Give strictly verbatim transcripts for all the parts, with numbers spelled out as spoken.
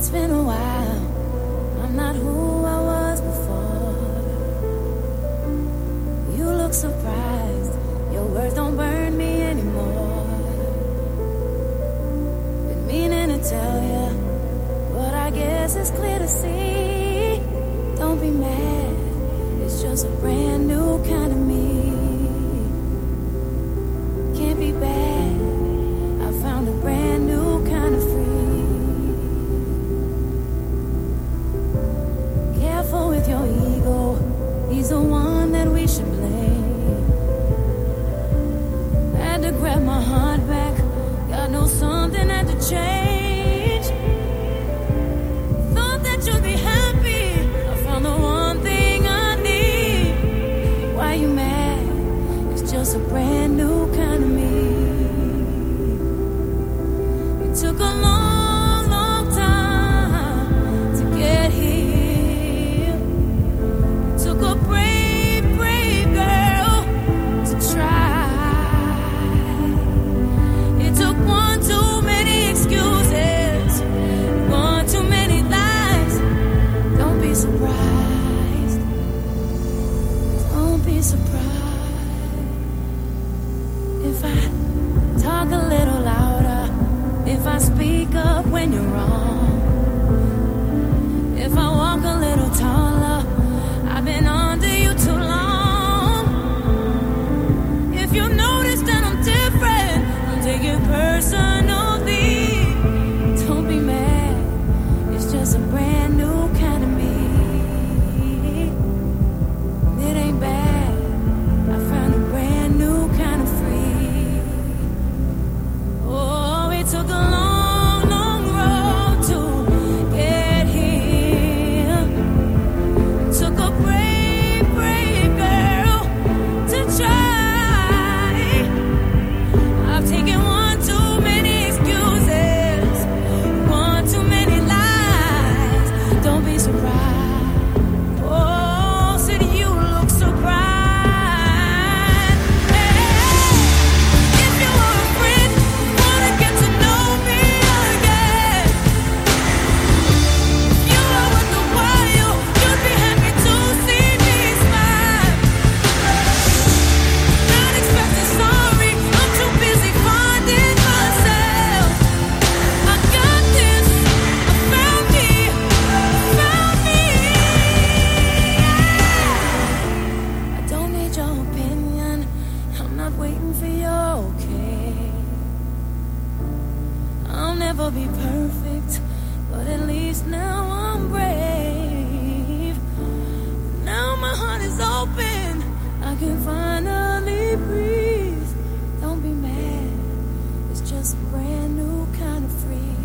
It's been a while. I'm not who I was before. You look surprised. Your words don't burn me anymore. Been meaning to tell you, but I guess it's clear to see. Don't be mad. It's just a brand new kind of me. Can't be bad. I found a brand new kind of free. Careful with your ego. He's the one that we should blame. Had to grab my heart back. God knows something had to change. Thought that you'd be happy. I found the one thing I need. Why you mad? It's just a brand new kind of me. It took a long, long time to get here. It took a brave, brave girl to try. It took one too many excuses, one too many lies. Don't be surprised. Don't be surprised if I talk a little louder, if I speak up when you're wrong, if I walk a little taller. I've been under you too long. If you notice that I'm different, don't take it personally. Don't be mad. It's just a brand new kind of me. It ain't bad. I found a brand new kind of free. Oh, it took a long, long road to get here. It took a brave, brave girl to try. I've taken one too many excuses, one too many lies. Don't be surprised. Oh, said you look surprised. Hey, if you were a friend, wanna get to know me again. If you were worth the while, you'd be happy to see me smile. Not expecting sorry, I'm too busy finding myself. I got this, I found me, found me. I don't need your opinion, I'm not waiting for your okay. I'll never be perfect, but at least now I'm brave. Now my heart is open, I can finally breathe. Don't be mad, it's just a brand new kind of free.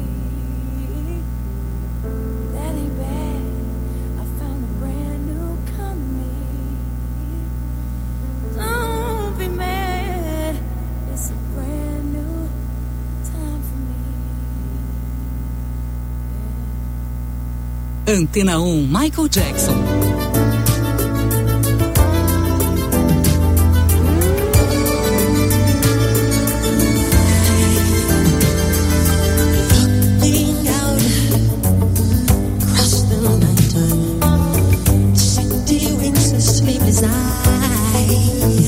That ain't bad, I found a brand new kind of me. Don't be mad, it's a brand new time for me. Antena um, Michael Jackson. Looking out across the nighttime, city winks a sleepless eye.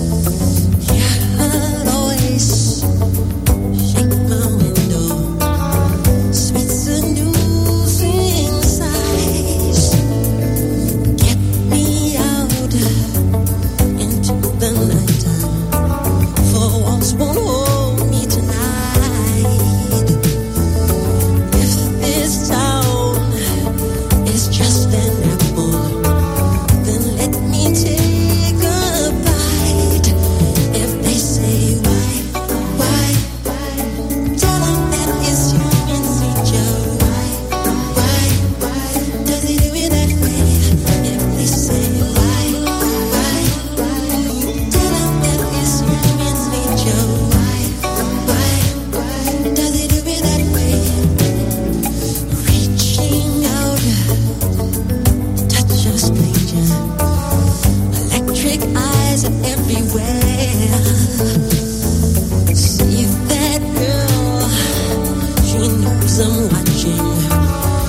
Your voice shake my window, sweet seducing sighs. Get me out into the nighttime, for walls won't hold me tonight. If this town is just an apple, then let me take a bite. If they say why, why, tell them that it's human nature. Why, why, why does it do it that way? If they say why, why, tell them that it's human nature. Why, why, why does it do it that way? Reaching out, touch a stranger. Electric eyes are everywhere. See that girl, she knows I'm watching.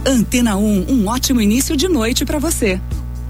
Antena um, um ótimo início de noite para você.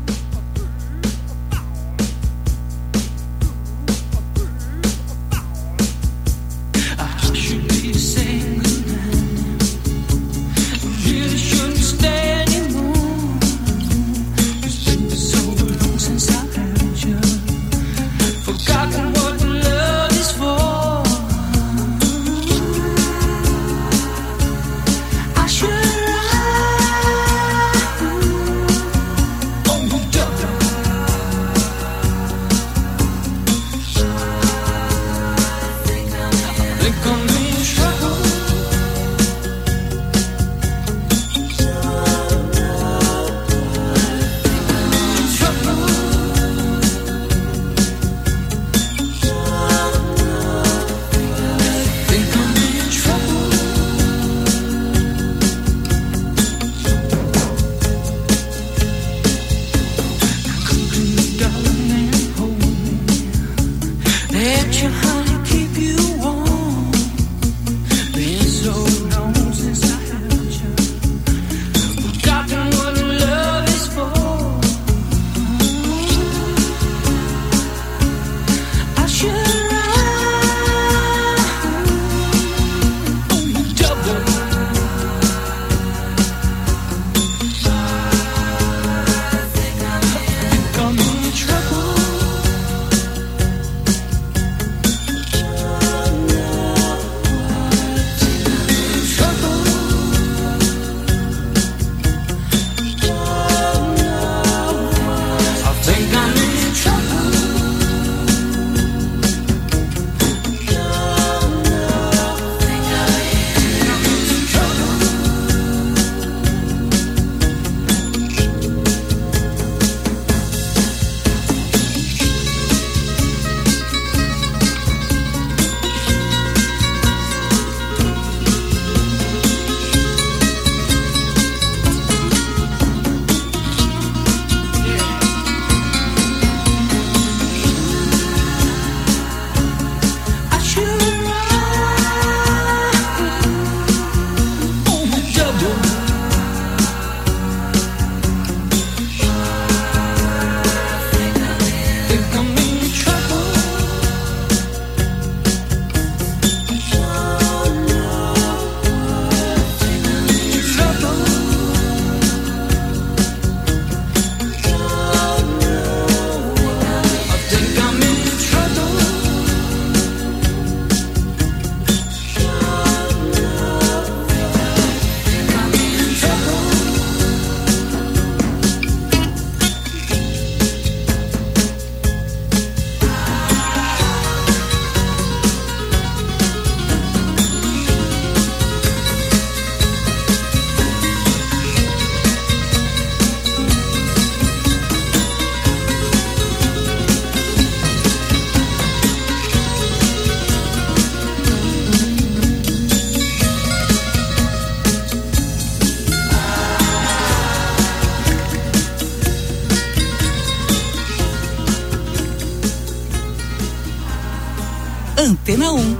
Antena um.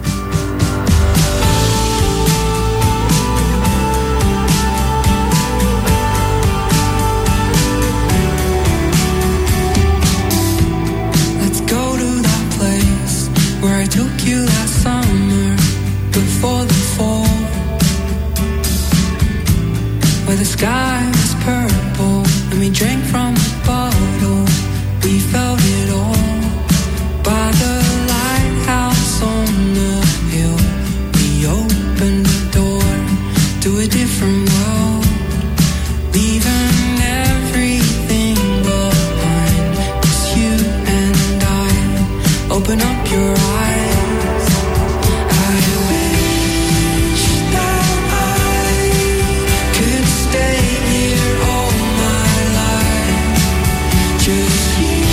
Let's go to that place where I took you last summer before the fall, where the sky was purple and we drank from a bottle. We felt it all by the lighthouse on the hill. We opened the door to a different world, leaving everything behind. Just you and I. Open up your eyes. I wish that I could stay here all my life. Just you.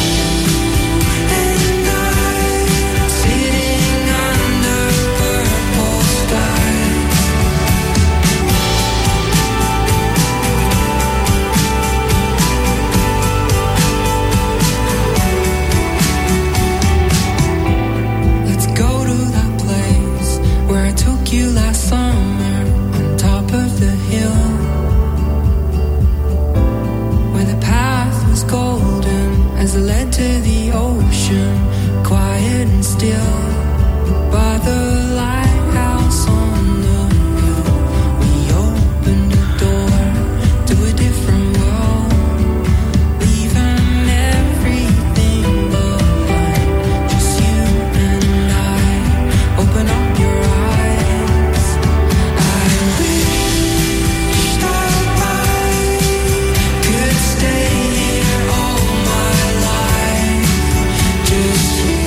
still by the lighthouse on the hill. We opened a door to a different world, leaving everything behind. Just you and I. Open up your eyes. I wish that I could stay here all my life. Just you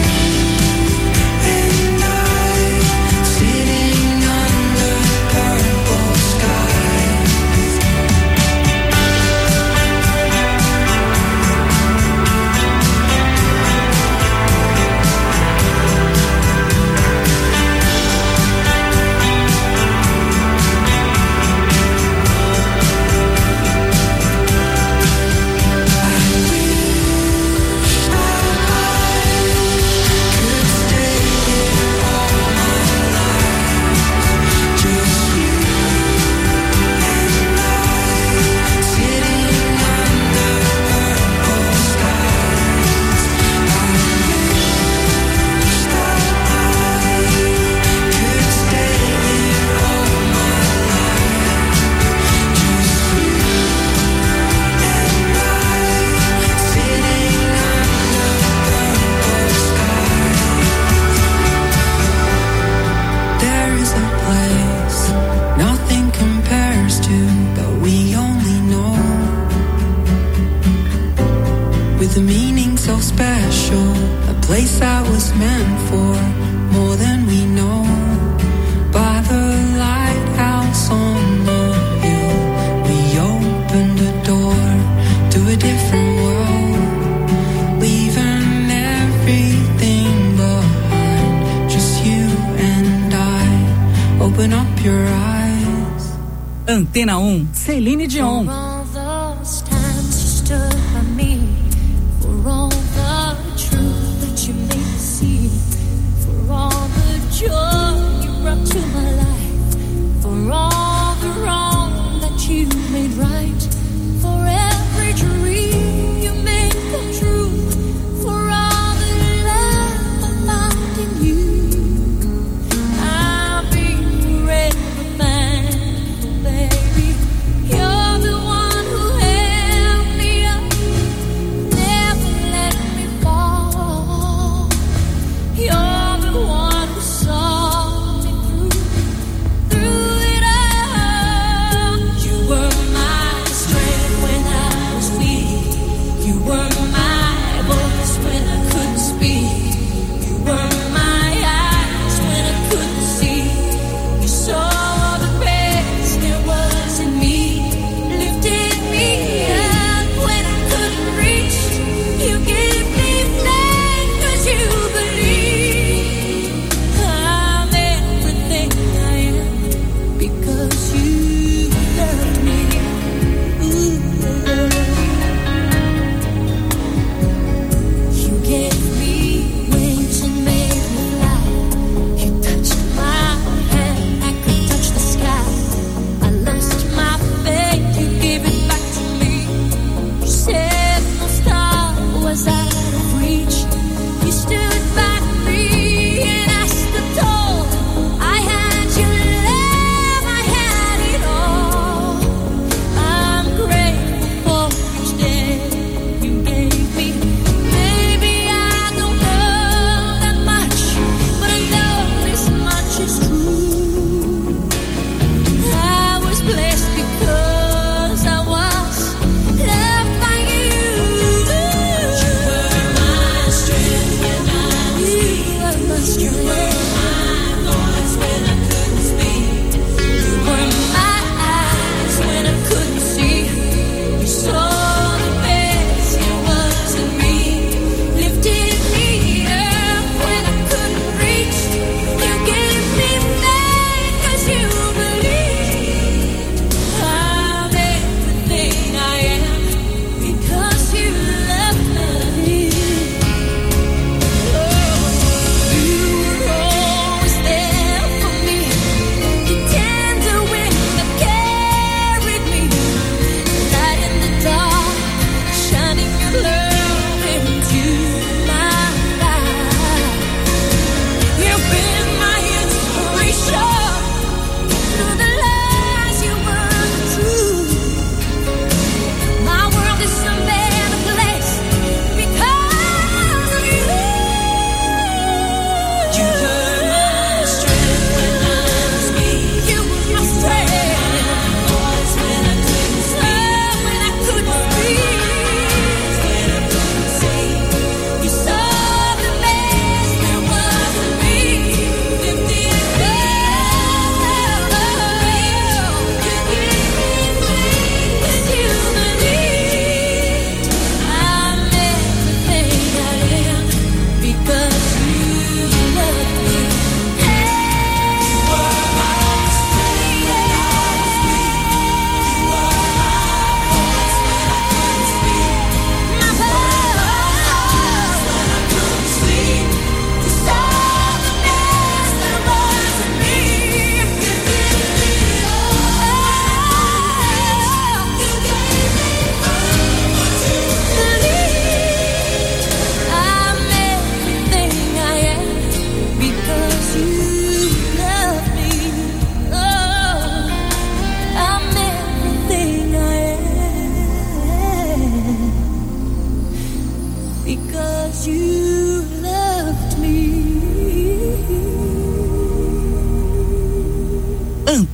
and I, sitting under purple skies. There is a place nothing compares to, but we only know, with a meaning so special, a place that was meant for more than we know. By the lighthouse on the hill, we opened a door to a different world, leaving everything behind. Just you and I. Open up your eyes. Antena um, Celine Dion. For all those times you stood by me, for all the truth that you made me see, for all the joy you brought to my life, for all the wrong that you made right, for every dream you made come true, for all the love I found in you, I'll be forever thankful, baby. You're the one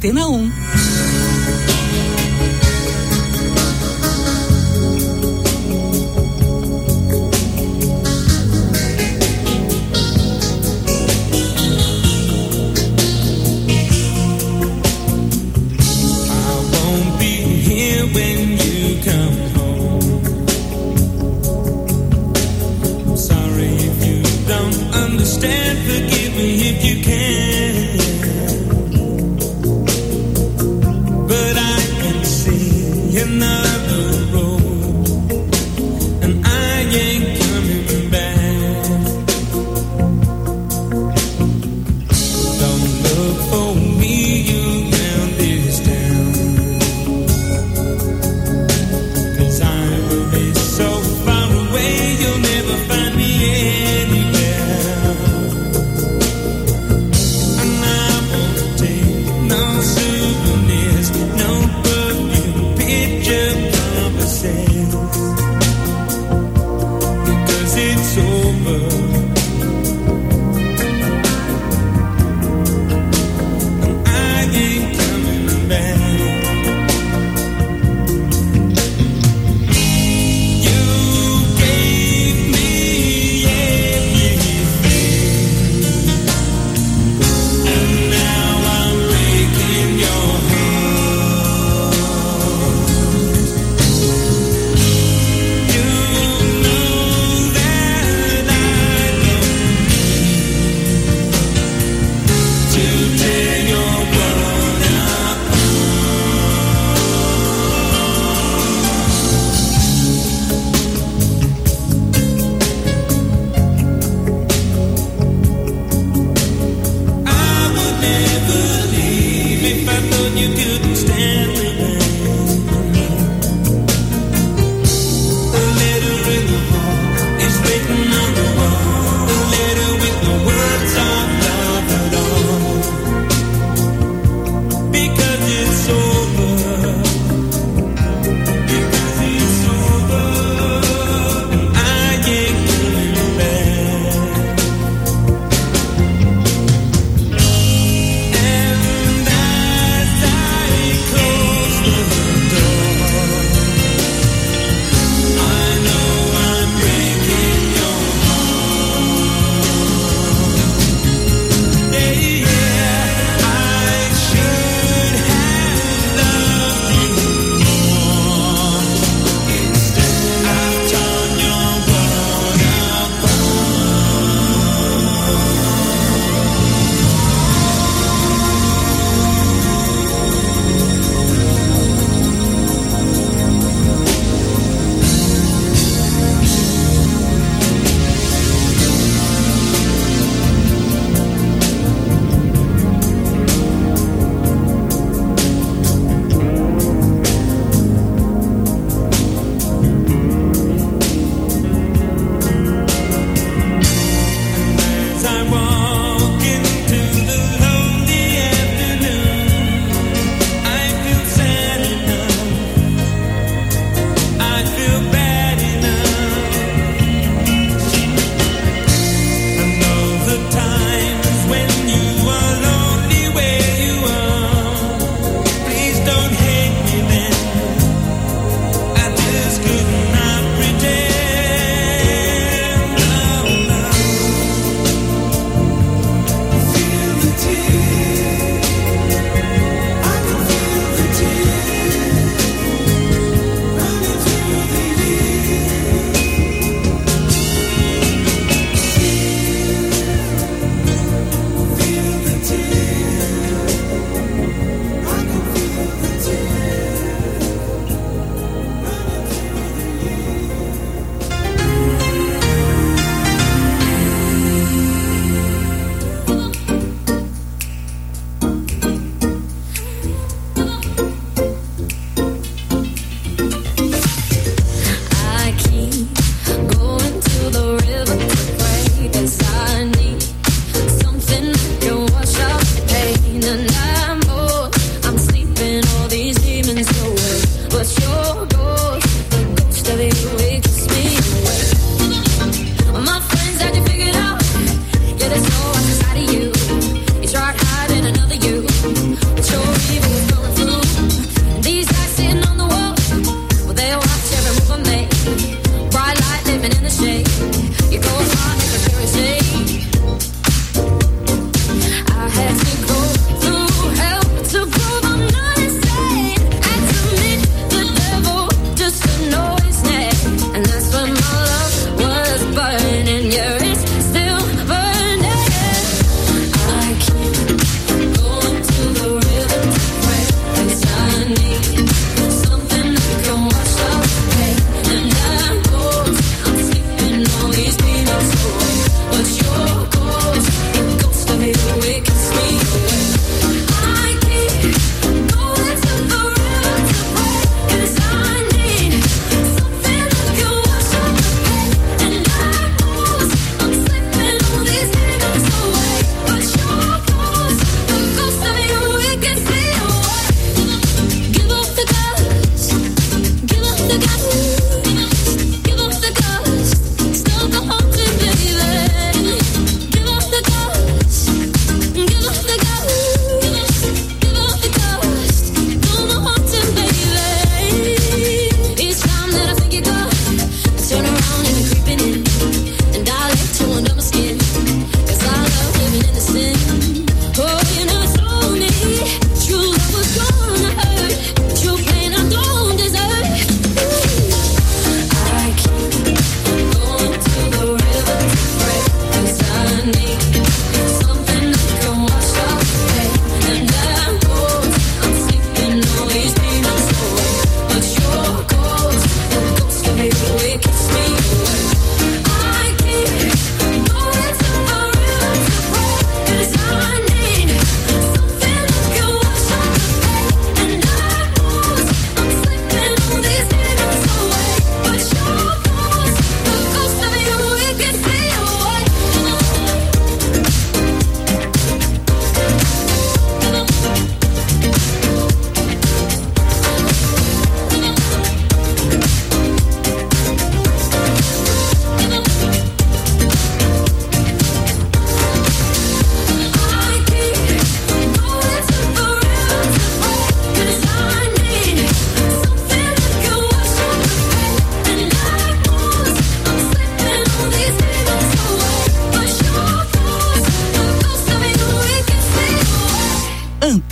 Antena um. No souvenirs, no perfume, picture.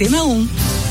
Antena um.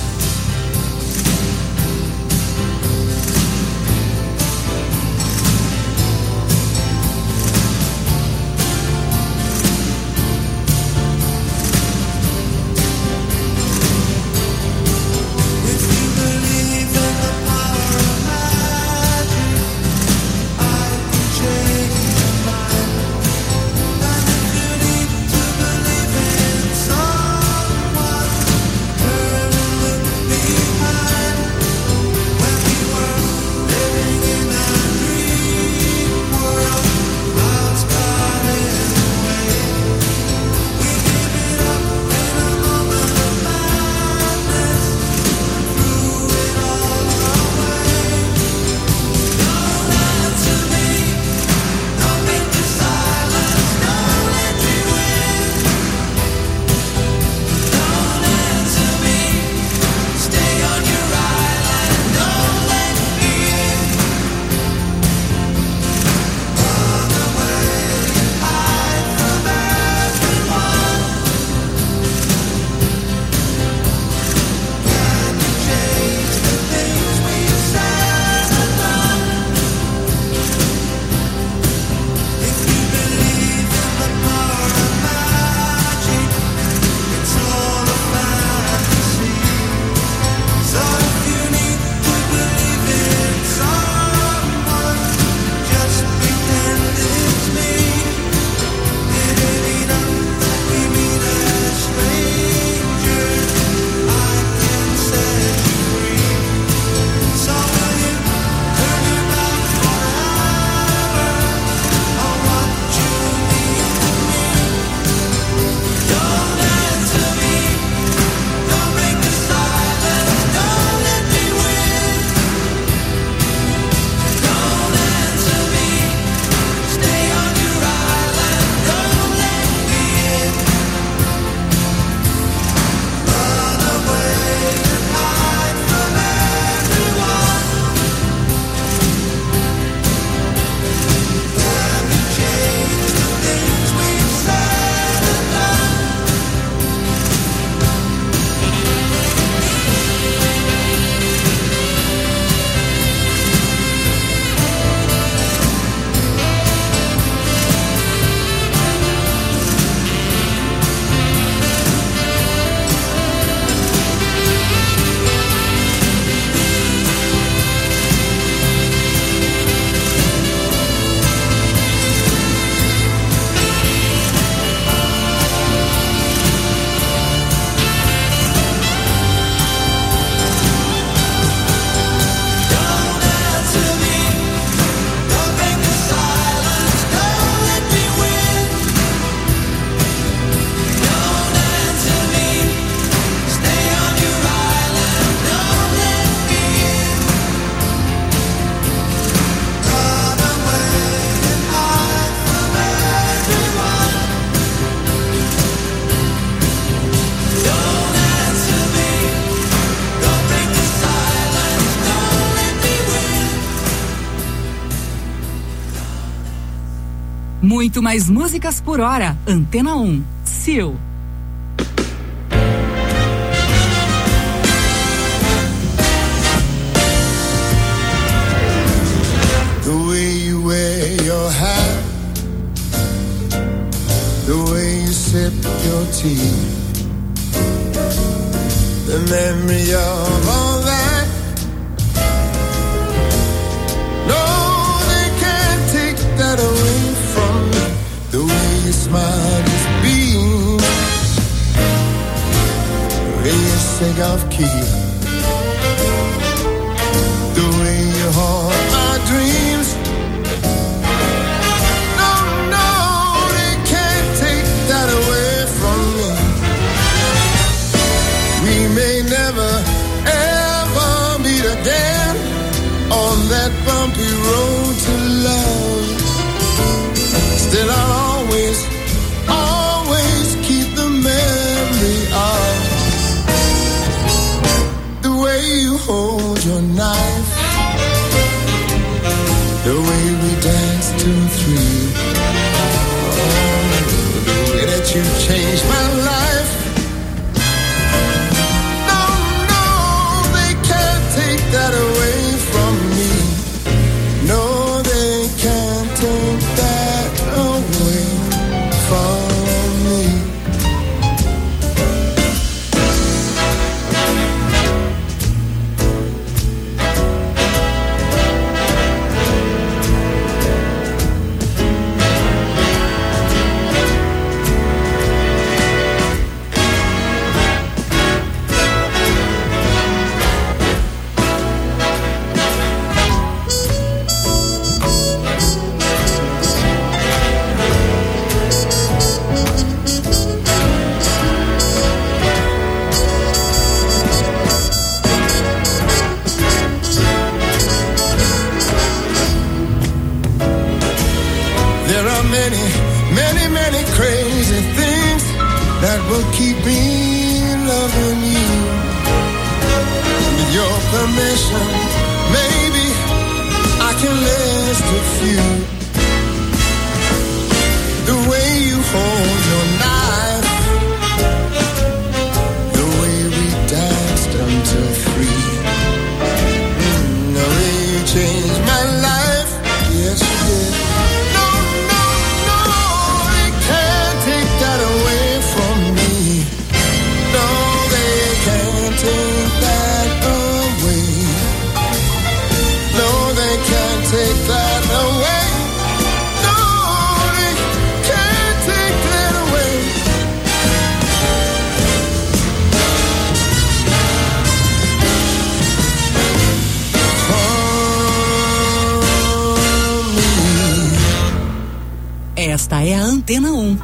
Muito mais músicas por hora. Antena um. Sil. The way you wear your hat, the way you sip your tea, the memory of all that. No, they can't take that away from me. The way you smile just beam, the way you sing off key, the way you haunt my dreams. No, no, they can't take that away from me. We may never, ever meet again on that bumpy road to love. Still I'll always, always keep the memory of the way you hold your knife, the way we danced till three, oh, the way that you changed my life. No, will keep me loving you. With your permission, maybe I can last a few. The way you hold your knife, the way we danced until three, mm, the way you changed my life, yes you did. No, no, no, they can't take that away from me. No, they can't take that away. No, they can't take that away. Esta é a Antena um.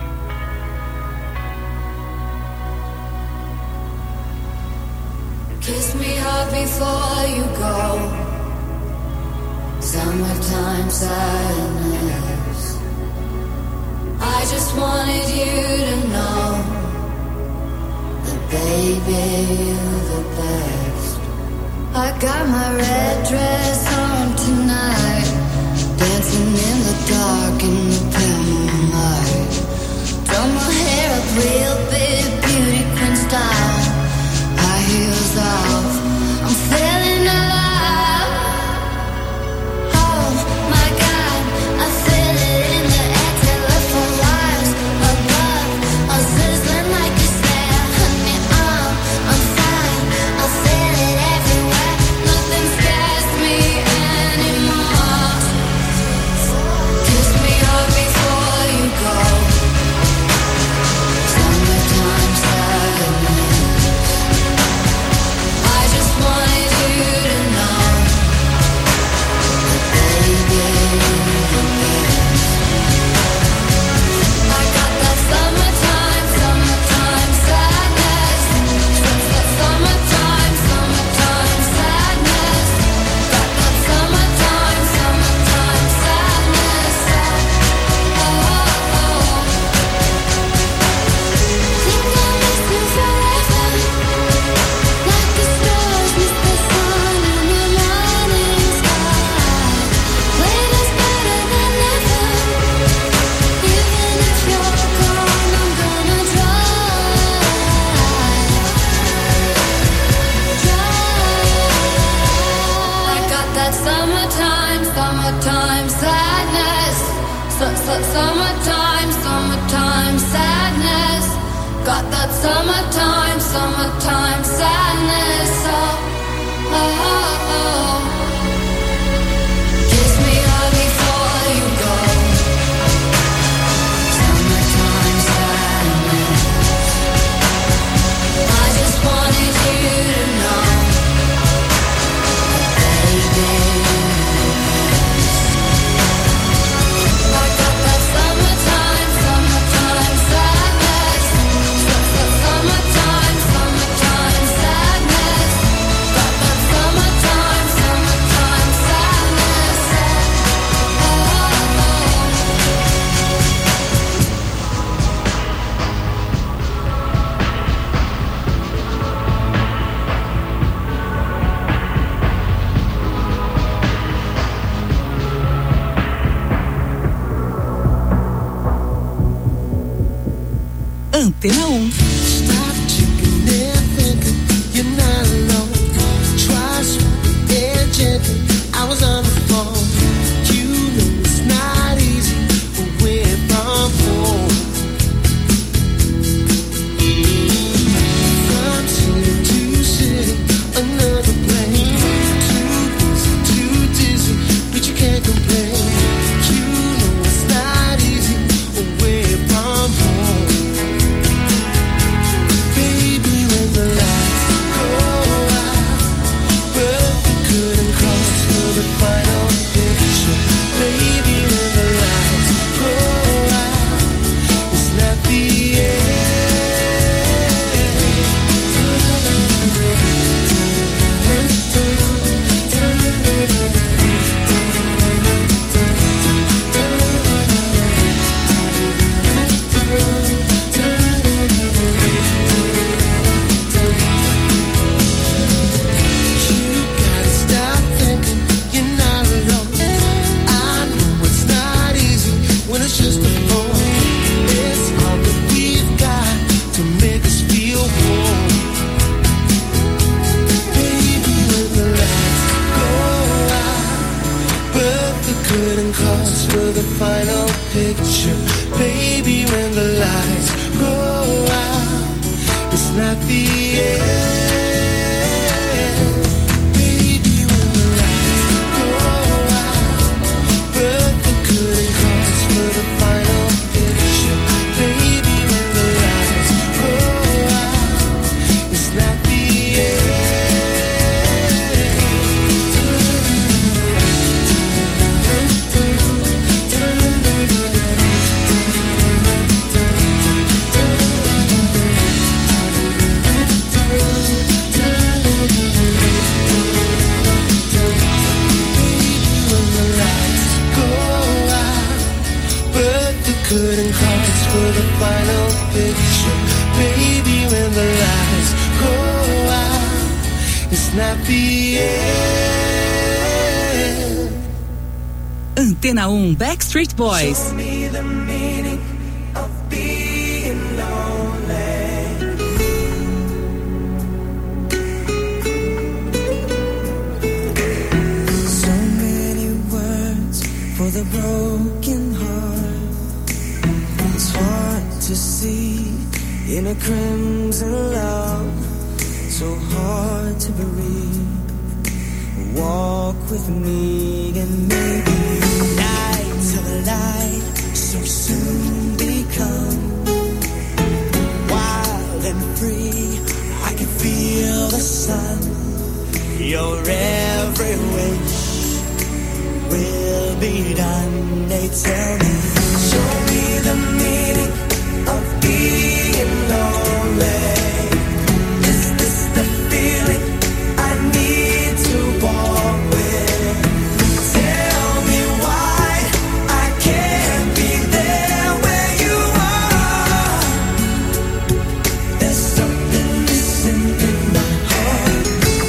Kiss me hard before you go. Summertime sadness. I just wanted you to know that baby you're the best. I got my red dress on tonight, dancing in the dark in the pale moonlight. Done my hair up real big, beauty queen style. High heels off, I'm feeling alive. Oh my God, I feel it in the air. Telephone wires above, I'm sizzling like a snare. Honey, I'm on fire, I feel it everywhere. Nothing scares me anymore. Kiss me hard before you go. Summertime sadness. I just wanted you to know that baby you're the best. I got that summertime, summertime sadness. That summertime, summertime sadness. Got that summertime, summertime sadness. Oh, oh, oh. Think I'll miss you forever, like the stars miss the sun in the morning sky. Wait is better than ever. Even if you're gone, I'm gonna try, try. I got that summertime, summertime sadness. Su- su- summertime, summertime sadness. Got that summertime, summertime sadness. Oh, oh, oh, oh. Kiss me hard before you go. Summertime sadness. I just wanted you to know that baby I got that summertime, summertime sadness. Su- su- Summertime, summertime sadness. Got that summertime, summertime sadness. Oh, oh, oh. Antena um. Stop checking and thinking you're not alone. Try sweeping and gentle. I was on the phone. You know it's not easy away from home. From city to city, another place. Too busy, too dizzy, but you can't complain. You know it's not easy away from home. cards for the final picture. Baby, when the lights go out, it's not the end. Baby, when the lights go out, but the curtain calls for the final picture. Baby, when the lights go out, it's not the end. Curtain calls for the final picture. Baby, when the lights go out, it's not the end. Antena um Backstreet Boys. Show me the meaning of being lonely. So many words for the broken heart. It's hard to see in a crimson love, so hard to breathe. Walk with me and maybe nights of light so soon become wild and free. I can feel the sun. Your every wish will be done. They tell me, show me the meaning of being lonely. Is this the feeling I need to walk with? Tell me why I can't be there where you are. There's something missing in my heart.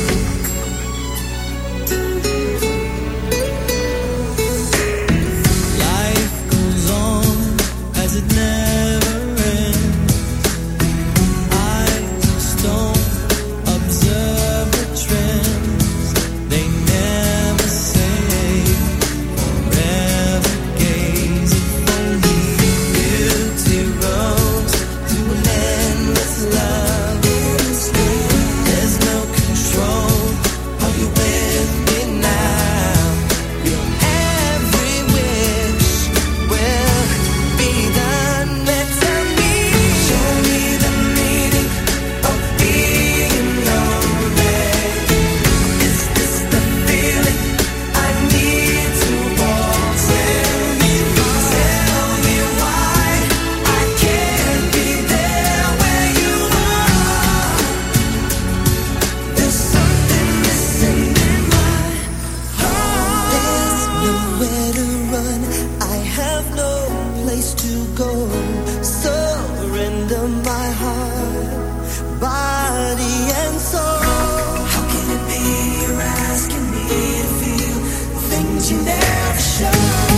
Life goes on as it never ends. I just don't observe the trends. They never say forever gazing for me. Beauty rose to an endless love. There's no control. Are you with me now? Your every wish will be done. Tell me, show me the meaning of being lonely. Is this the feeling I need to walk? Tell me, tell me why I can't be there where you are. There's something missing in my heart. There's nowhere to run. I have no place to go. Surrender my heart, body and soul. How can it be you're asking me to feel the things you never show?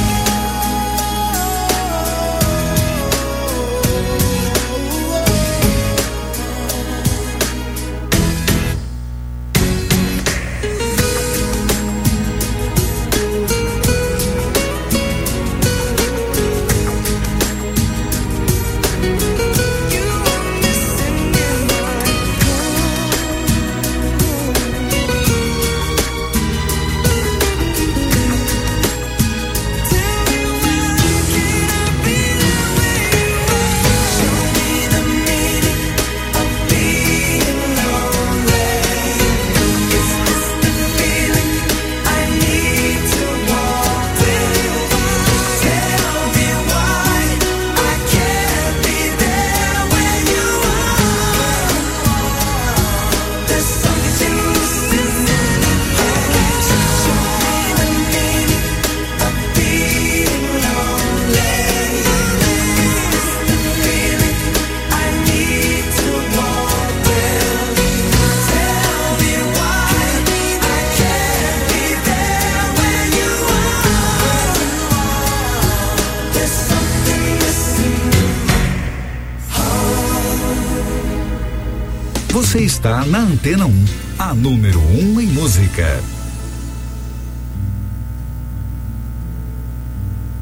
You are missing in my Tell me why can't I be there where you are? Show me the meaning of being lonely. Is this the feeling I need to walk with? Tell me why I can't be there where you are. There's something missing in my heart. Show me the meaning of being lonely. Is this the feeling I need to walk with? Tell me why I can't be there where you are. There's something missing. Você está na Antena um, a número um em música.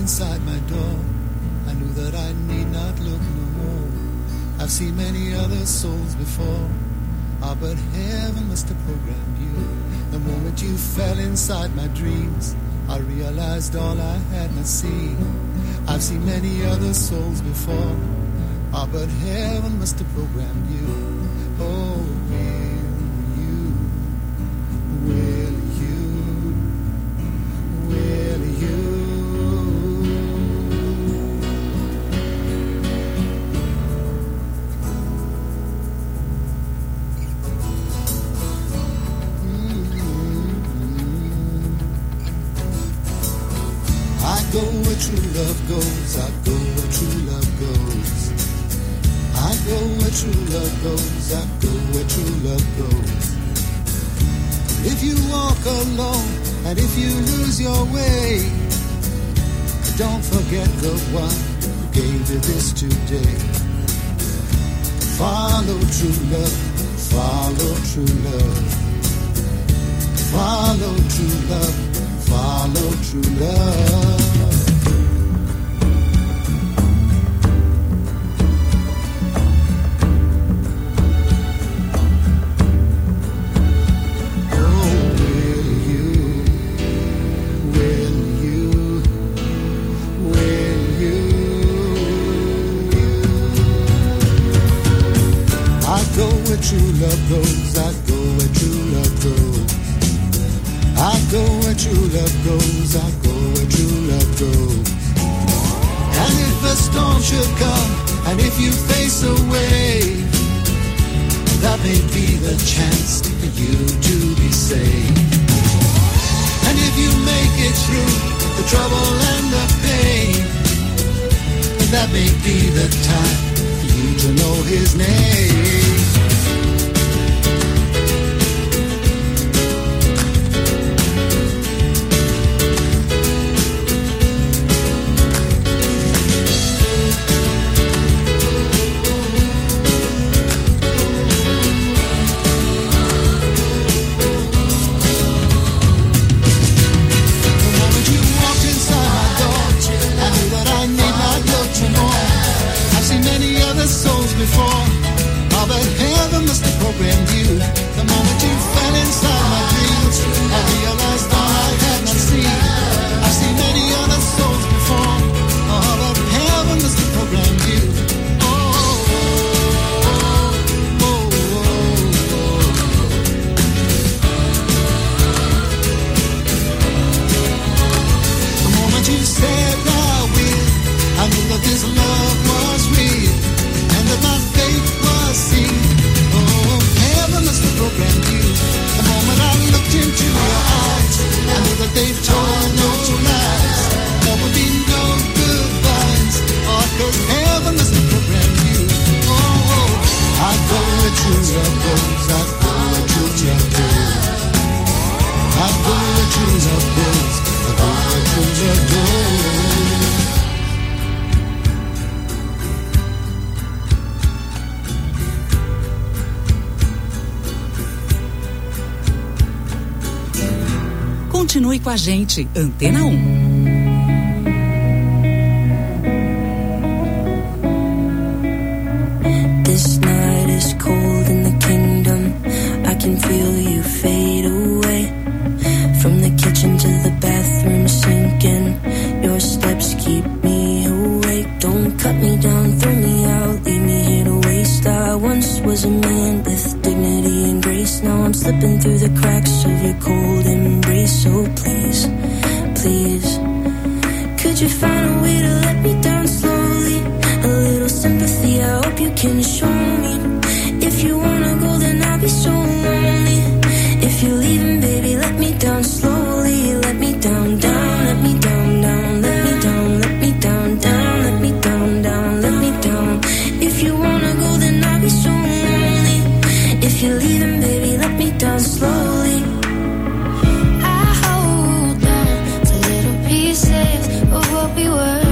inside my door, I knew that I need not look no more. I've seen many other souls before, ah, but heaven must have programmed you. The moment you fell inside my dreams, I realized all I had not seen. I've seen many other souls before, ah, but heaven must have programmed you. Oh, will you, will you, will you? I go where true love goes, I go where true love goes. I go where true love goes, I go where true love goes. If you walk alone and if you lose your way, don't forget the one who gave you this today. Follow true love, follow true love. Follow true love, follow true love. True love goes, I go where true love goes. I go where true love goes, I go where true love goes. And if a storm should come, and if you face a wave, that may be the chance for you to be saved. And if you make it through the trouble and the pain, that may be the time for you to know his name. Souls before, oh, but heaven must have programmed you. The moment you fell inside my dreams, I realized all I had not seen. I've seen many other souls before, oh, but heaven must have programmed you. Oh, oh, oh, oh, oh. The moment you said I will, I knew that this love was real. That my faith was seen. Oh, heaven must have programmed you. The moment I looked into your eyes, I knew that they told no lies. There would be no goodbyes. Oh, cause heaven must have programmed you. Oh, oh, I go where true love goes. I go where true love goes. I go where true love goes. I go where true love goes. Continue com a gente, Antena um. This night is cold in the kingdom. I can feel you fade away. From the kitchen to the bathroom sinking. Your steps keep me awake. Don't cut me down, throw me out, leave me here to waste. I once was a man with dignity and grace. Now I'm slipping through the cracks of your cold embrace. So please, please, could you find a way to let me down slowly? A little sympathy, I hope you can show me. If you wanna go, then I'll be so lonely. If you're leaving, baby, let me down slowly. Let me down, down, let me down, down, let me down, let me down, down, let me down, down, let me down. If you wanna go, then I'll be so lonely. If you're leaving, baby, let me down slowly. I hold on to little pieces of what we were.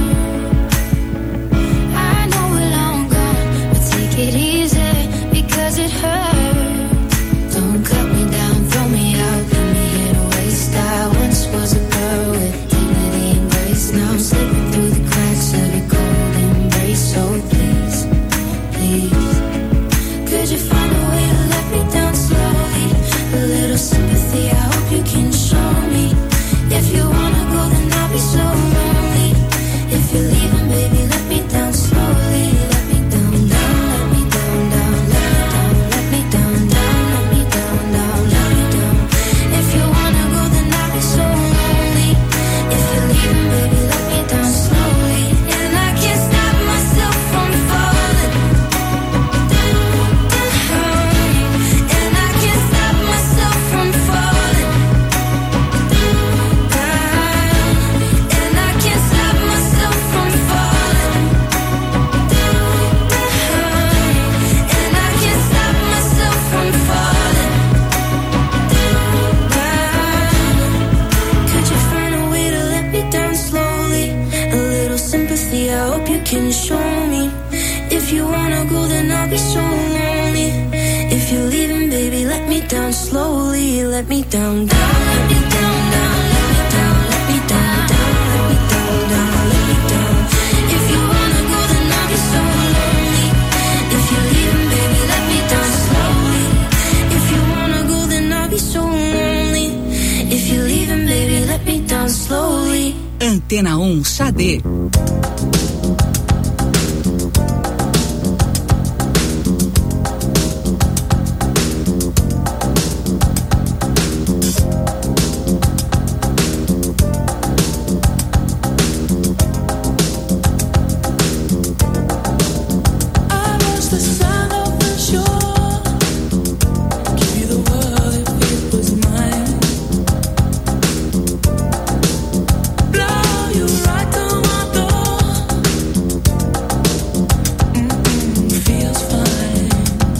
I know we're long gone, but take it easy because it hurts. Don't cut me down, throw me out, leave me here to waste. I once was a girl with dignity and grace. Now I'm slipping If you wanna go, then I'll be so lonely. If you're leaving, baby, let me down slowly. Let me down, down, let me down, down, let me down, let me down, down, let me down, down, let me down. If you wanna go, then I'll be so lonely. If you're leaving, baby, let me down slowly. And I can't stop myself from falling down, down. And I can't stop myself from falling down, down. And I can't stop myself from falling down, down. And I can't stop myself from falling down, down. Could you find a way to let me down slowly? A little sympathy, I hope you can show me. If you wanna go, then I'll be so lonely. If you're leaving, baby, let me down slowly. Let me down, down, let me down, down, let me down, let me down, down, let me down, down, let me down. If you wanna go, then I'll be so lonely. If you're leaving, baby, let me down slowly. If you wanna go, then I'll be so lonely. If you're leaving, baby, let me down slowly. Antena um Xadê. I watch the sun off the shore. Give you the world if it was mine. Blow you right to my door. Mm-mm, feels fine.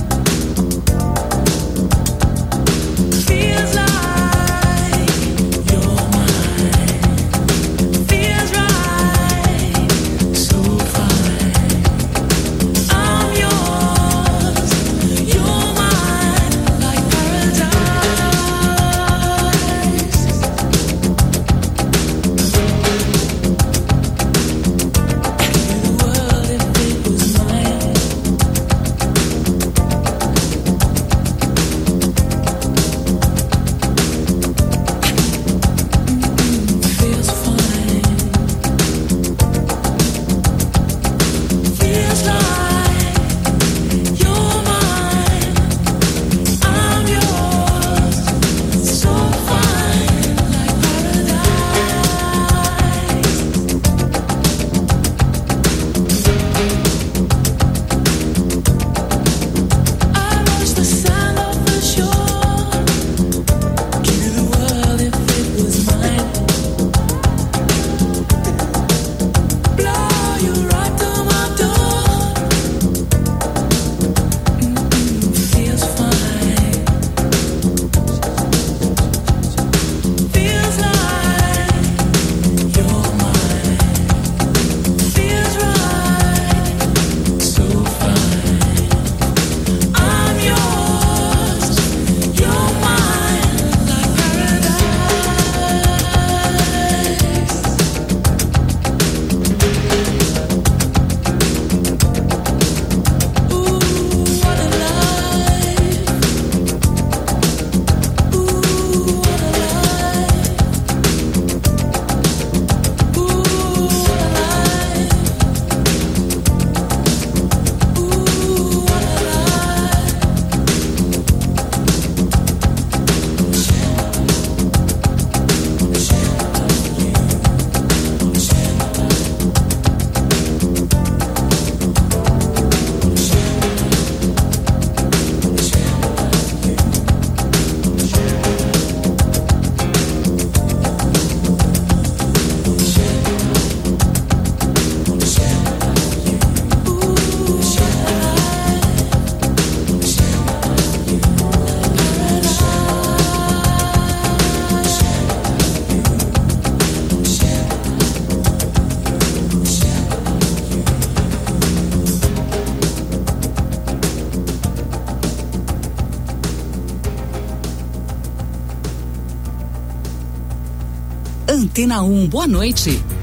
Feels like you're mine. Feels right, so fine. I'm yours, you're mine, like paradise. Give you the world if it was mine. Feels fine. Feels like you're mine. I'm yours, so fine, like paradise. I watch the sand off the shore. Give you the world if it was mine. Blow you right to my door. Mm-mm, feels fine. Feels like you're mine. Feels right, so fine. I'm yours, you're mine, like paradise. Ooh, what a life. Ooh, what a life. Ooh, what a life. Ooh, what a life. Antena um, boa noite.